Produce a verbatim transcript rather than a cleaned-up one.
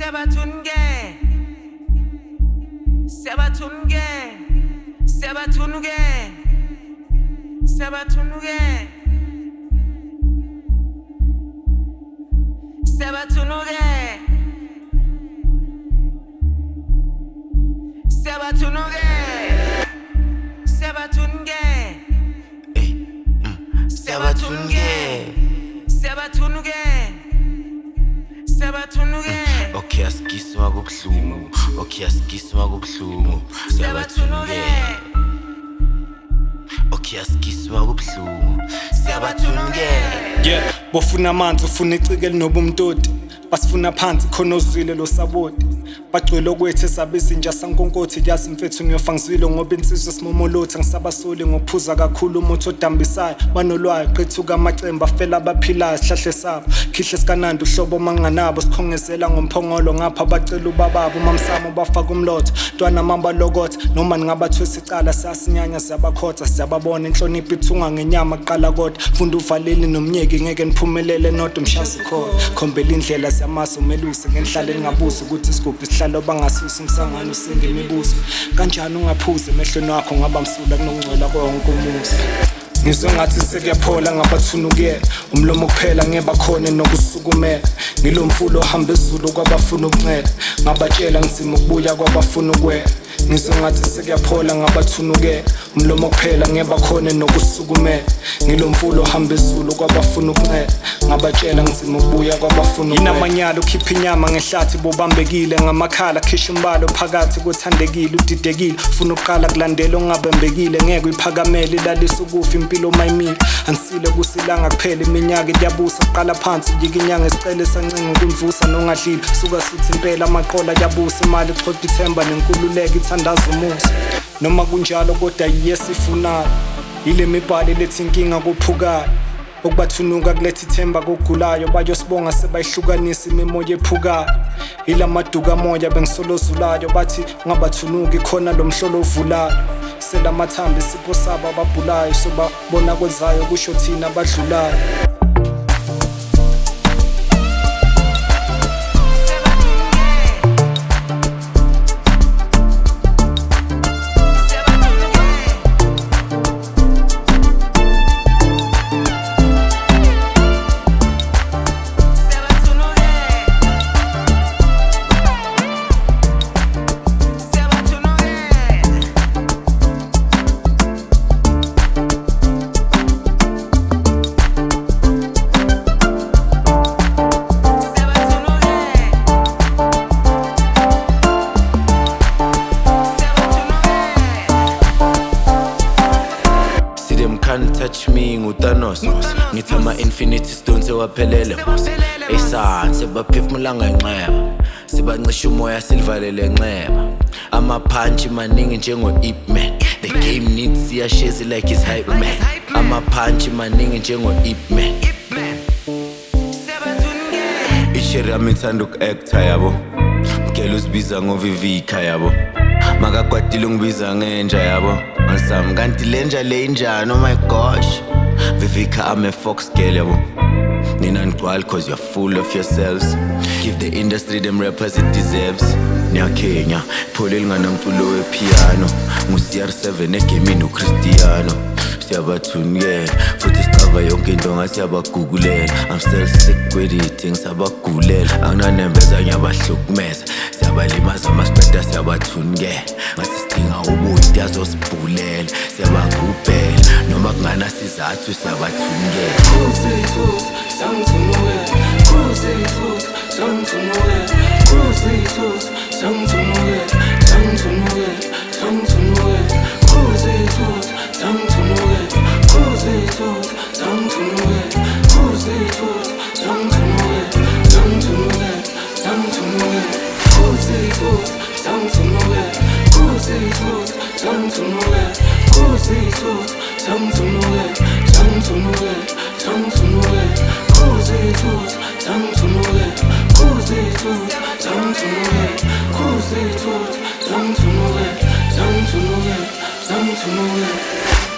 Sebatunge, Sebatunge, Sebatunge, Sebatunge, Sebatunge, Sebatunge, Sebatunge, Sebatunge, Sebatunge, Sebatunge. Okay, askiswa kubuhlungu, okay, askiswa kubuhlungu, Sebatunge. Okay, askiswa kubuhlungu, Sebatunge. Yeah, bofuna amanzi ufuna icike linobumtoti basifuna phansi khona uzwile lo saboti bagcwele okwethu esabisi nje sankonkothi yazi mfethu ngiyofa ngizwile ngoba insizwe simomolothi ngisabasoli ngophuza kakhulu umuntu odambisayo banolwayo qethuka amacemba afela abaphilayo sihlahle sabo khihle sikanandi uhlobo manganabo sikhongezela ngomphongolo ngapha bacela ubababo mamsamo bafaka umlotho ntwana mamba lokotha noma ningabathwesa icala sasinyanya siyabakhotha siyababona inhlonipho ithunga ngenyama qala kodwa funda uvaleli nomnyeki ngeke niphumelele nodwa umshasi khona khombela indlela siyamasa umeluse ngenhlalo lingabusi ukuthi isigubhi sihlalo bangasusa umsangano usinde imibuzo kanjani ungaphuze emehlweni wakho ngaba msula kunongcwela konke umuzi ngizwe ngathi sekuyaphola ngabathunukela umlomo kuphela ngeba khona nokusukumela ngilomfulo ohamba ezulu kwabafuna ukuncela ngabatshela ngizima ukubuya kwabafuna ukwela ngizwe ngathi sekuyaphola ngabathunukela umlomo kuphela ngeba khona nokusukumela ngilomfulo ohamba ezulu kwabafuna ukuncela ngabatshela ngizima ukubuya kwabafuna ukwela inamanyalo khipha inyama ngehlathi bobambekile ngamakhala khisha umbalo phakathi kothandekile udidekile ufuna uqala kulandela ongabambekile ngeke uyiphakamele ilalisa ukufa impilo mayimile ansile kusilanga kuphela iminyaka iyabusa qala phansi yike inyanga esicele sancinga ukumvusa nongadlile suka sithi impela amaqola yabusa imali ichotha ithemba nenkululeko ithandaza umusa noma kunjalo kodwa yesifunayo ile mibhalo lethi inkinga kuphukayo okubathunuka kuletha ithemba kokugulayo bayosibonga sebayihlukanisa imimoya ephukayo ila maduka moya bengisolozulayo bathi ngabathunuki khona lo mhlolo ovulayo selamathambo isipho sabo ababhulayo sobabona kwenzayo kusho thina abadlulayo. Can't touch me ngutanos ngithi ama infinity stones ewaphelele esan sebaphefumulanga enxeba sibancisha umoya silvalele enxeba ama punch maningi njengo Ip Man the game needs siyashezi like his hype man ama punch maningi njengo Ip Man isheri amithanda uku-acta yabo mgela uzibiza ngoVivika yabo makakwatile ungibiza ngenja yabo Masam kanti lenja le injani oh my gosh Vivika I'm a fox girl yabo Nina ngcwal cause you're full of yourselves Give the industry them rappers it deserves Nyakenya pholeli nganamculo wepiano ngu-C R seven egamini uChristiano siyabathunukela futhi sicava yonke into ngasiyabagugulela I'm still sick with it ngisabagulela anginanembeza ngiyabahlukumeza siyabalimaza amasiqeda siyabathunukela ngasisidinga ubuyi yazosibhulela siyabagubhela noma kungana sizathu siyabathunukela Cruise foot sangithunukela Cruise foot sangithunukela Cruise foot sangithunukela sangithunukela sangithunukela Cruise foot sangithunukela Cruise foot sangithunukela Cruise foot sangithunukela sangithunukela sangithunukela Cruise foot sangithunukela Cruise foot sangithunukela Cruise foot sangithunukela sangithunukela sangithunukela Cruise foot sangithunukela Cruise foot sangithunukela Cruise foot sangithunukela sangithunukela sangithunukela